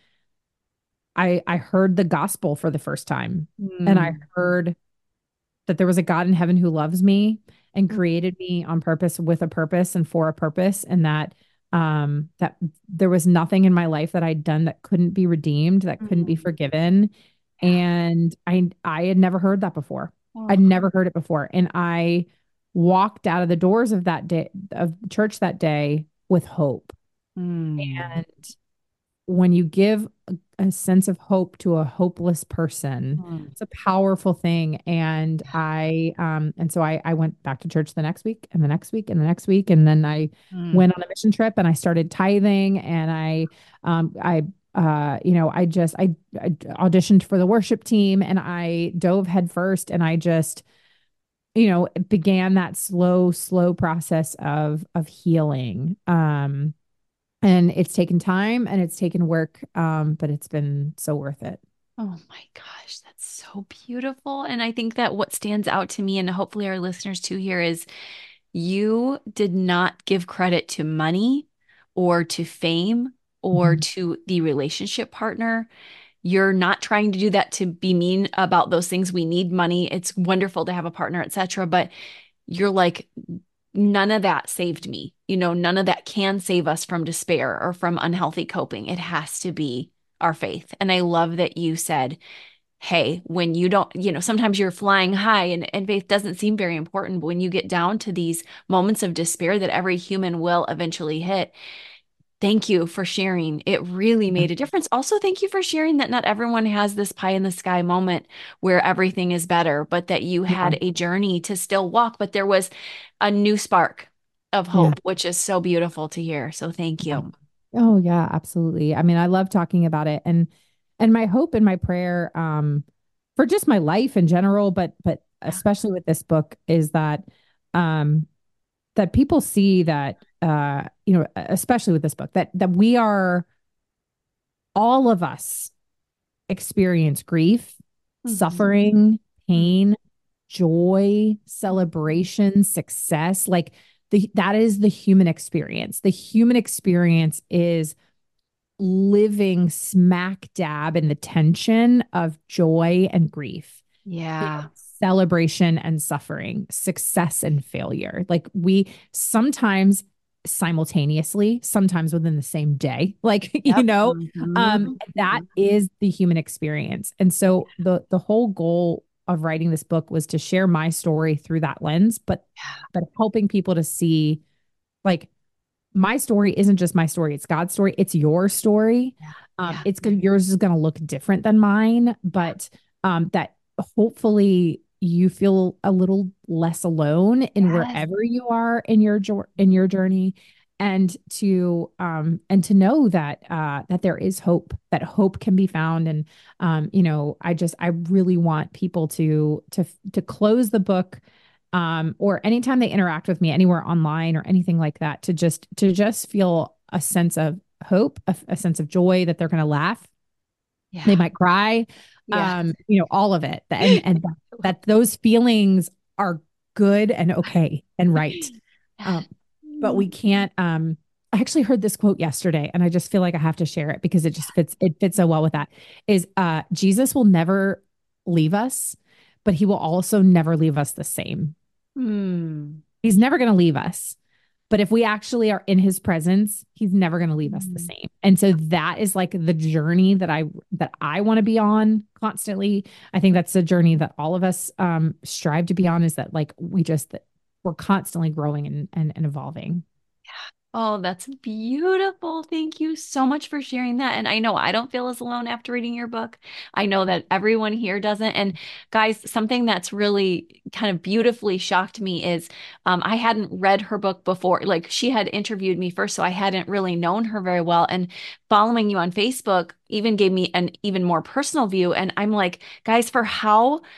I heard the gospel for the first time, and I Mm. heard that there was a God in heaven who loves me and Mm. created me on purpose, with a purpose and for a purpose, and that there was nothing in my life that I'd done that couldn't be redeemed, that couldn't be Mm. forgiven. And I had never heard that before. Oh. I'd never heard it before. And I walked out of the doors of that day of church that day with hope. Mm. And when you give a sense of hope to a hopeless person, Mm. it's a powerful thing. And so I went back to church the next week and the next week and the next week. And then I Mm. went on a mission trip and I started tithing, and I auditioned for the worship team, and I dove headfirst, and I just, began that slow process of healing. And it's taken time and it's taken work, but it's been so worth it. Oh my gosh, that's so beautiful. And I think that what stands out to me, and hopefully our listeners too here, is you did not give credit to money or to fame or Mhm. to the relationship partner. You're not trying to do that to be mean about those things. We need money. It's wonderful to have a partner, etc. But you're like, none of that saved me. None of that can save us from despair or from unhealthy coping. It has to be our faith. And I love that you said, hey, when you don't, sometimes you're flying high and faith doesn't seem very important. But when you get down to these moments of despair that every human will eventually hit, thank you for sharing. It really made a difference. Also, thank you for sharing that not everyone has this pie in the sky moment where everything is better, but that you Yeah. had a journey to still walk, but there was a new spark of Yeah. hope, which is so beautiful to hear. So thank Yeah. you. Oh yeah, absolutely. I mean, I love talking about it, and my hope and my prayer for just my life in general, but Yeah. especially with this book, is um that people see that especially with this book, that we are, all of us experience grief, Mhm. suffering, Mhm. pain, joy, celebration, success. Like, that is the human experience. The human experience is living smack dab in the tension of joy and grief, Yeah. celebration and suffering, success and failure. Like, we sometimes simultaneously, sometimes within the same day, like, Yep. Mhm. that is the human experience. And so the whole goal of writing this book was to share my story through that lens, but helping people to see, like, my story isn't just my story, it's God's story, it's your story. Yeah. Yeah. It's gonna Yours is gonna look different than mine, but that hopefully you feel a little less alone in Yes. wherever you are in your journey, and to know that there is hope, that hope can be found. And I really want people to close the book, or anytime they interact with me anywhere online or anything like that, to just feel a sense of hope, a sense of joy, that they're going to laugh, they Yeah. might cry, Yeah. all of it, and that those feelings are good and okay and right. Yeah. Um, but we can't. I actually heard this quote yesterday, and I just feel like I have to share it because it fits so well with that. Is Jesus will never leave us, but he will also never leave us the same. Mm. He's never going to leave us. But if we actually are in his presence, he's never going to leave us the Mm. same. And so that is like the journey that I want to be on constantly. I think that's the journey that all of us strive to be on, is that, like, that we're constantly growing and evolving. Oh, that's beautiful. Thank you so much for sharing that. And I know I don't feel as alone after reading your book. I know that everyone here doesn't. And guys, something that's really kind of beautifully shocked me is I hadn't read her book before. Like, she had interviewed me first, so I hadn't really known her very well. And following you on Facebook even gave me an even more personal view. And I'm like, guys, for how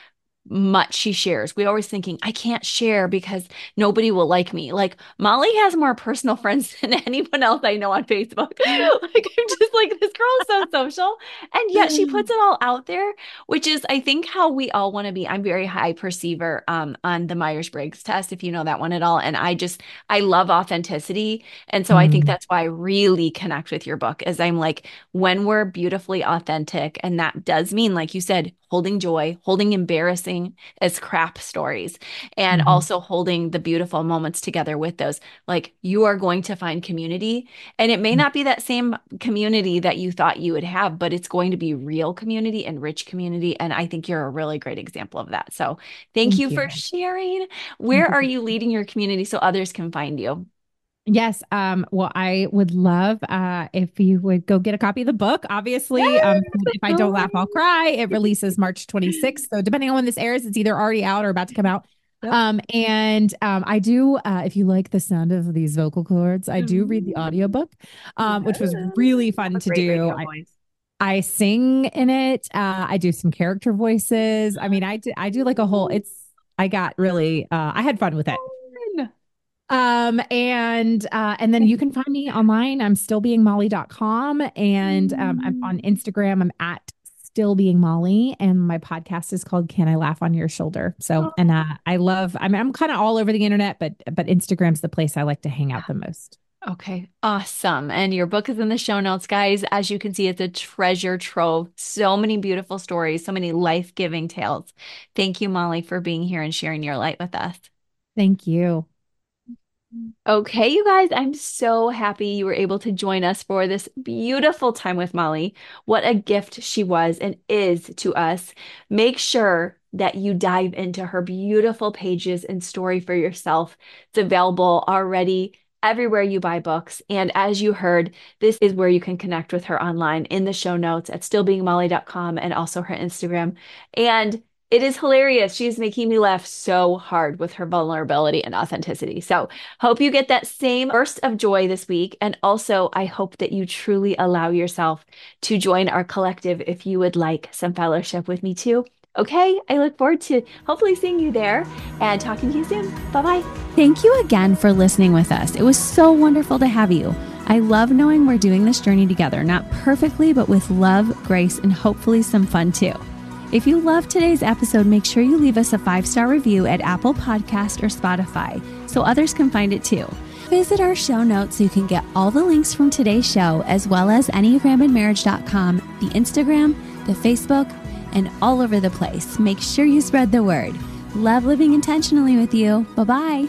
much she shares. We always thinking, I can't share because nobody will like me. Like Molly has more personal friends than anyone else I know on Facebook. Like I'm just like, this girl is so social. And yet she puts it all out there, which is I think how we all want to be. I'm very high perceiver on the Myers-Briggs test, if you know that one at all. And I love authenticity. And so I think that's why I really connect with your book, is I'm like, when we're beautifully authentic, and that does mean, like you said, holding joy, holding embarrassing as crap stories, and also holding the beautiful moments together with those. Like, you are going to find community, and it may not be that same community that you thought you would have, but it's going to be real community and rich community. And I think you're a really great example of that. So thank you for sharing. Where are you leading your community so others can find you? Yes. Well, I would love if you would go get a copy of the book. Obviously, If I Don't Laugh, I'll Cry. It releases March 26th. So depending on when this airs, it's either already out or about to come out. I do, if you like the sound of these vocal cords, I do read the audiobook, which was really fun to do. I sing in it. I do some character voices. I mean, I do like a whole, I got really, I had fun with it. And then you can find me online. I'm stillbeingmolly.com, and I'm on Instagram. I'm at stillbeingmolly, and my podcast is called Can I Laugh on Your Shoulder? So, and I'm kind of all over the internet, but Instagram's the place I like to hang out the most. Okay, awesome. And your book is in the show notes, guys. As you can see, it's a treasure trove. So many beautiful stories, so many life-giving tales. Thank you, Molly, for being here and sharing your light with us. Thank you. Okay, you guys, I'm so happy you were able to join us for this beautiful time with Molly. What a gift she was and is to us. Make sure that you dive into her beautiful pages and story for yourself. It's available already everywhere you buy books. And as you heard, this is where you can connect with her online in the show notes at stillbeingmolly.com, and also her Instagram. And it is hilarious. She's making me laugh so hard with her vulnerability and authenticity. So hope you get that same burst of joy this week. And also, I hope that you truly allow yourself to join our collective if you would like some fellowship with me too. Okay, I look forward to hopefully seeing you there and talking to you soon. Bye-bye. Thank you again for listening with us. It was so wonderful to have you. I love knowing we're doing this journey together, not perfectly, but with love, grace, and hopefully some fun too. If you loved today's episode, make sure you leave us a 5-star review at Apple Podcast or Spotify so others can find it too. Visit our show notes so you can get all the links from today's show, as well as EnneagramAndMarriage.com, the Instagram, the Facebook, and all over the place. Make sure you spread the word. Love living intentionally with you. Bye-bye.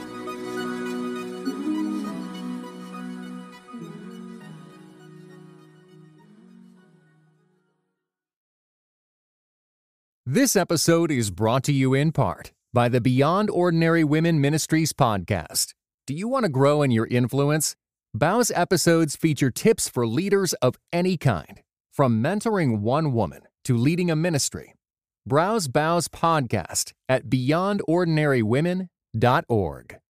This episode is brought to you in part by the Beyond Ordinary Women Ministries podcast. Do you want to grow in your influence? Bow's episodes feature tips for leaders of any kind, from mentoring one woman to leading a ministry. Browse Bow's podcast at beyondordinarywomen.org.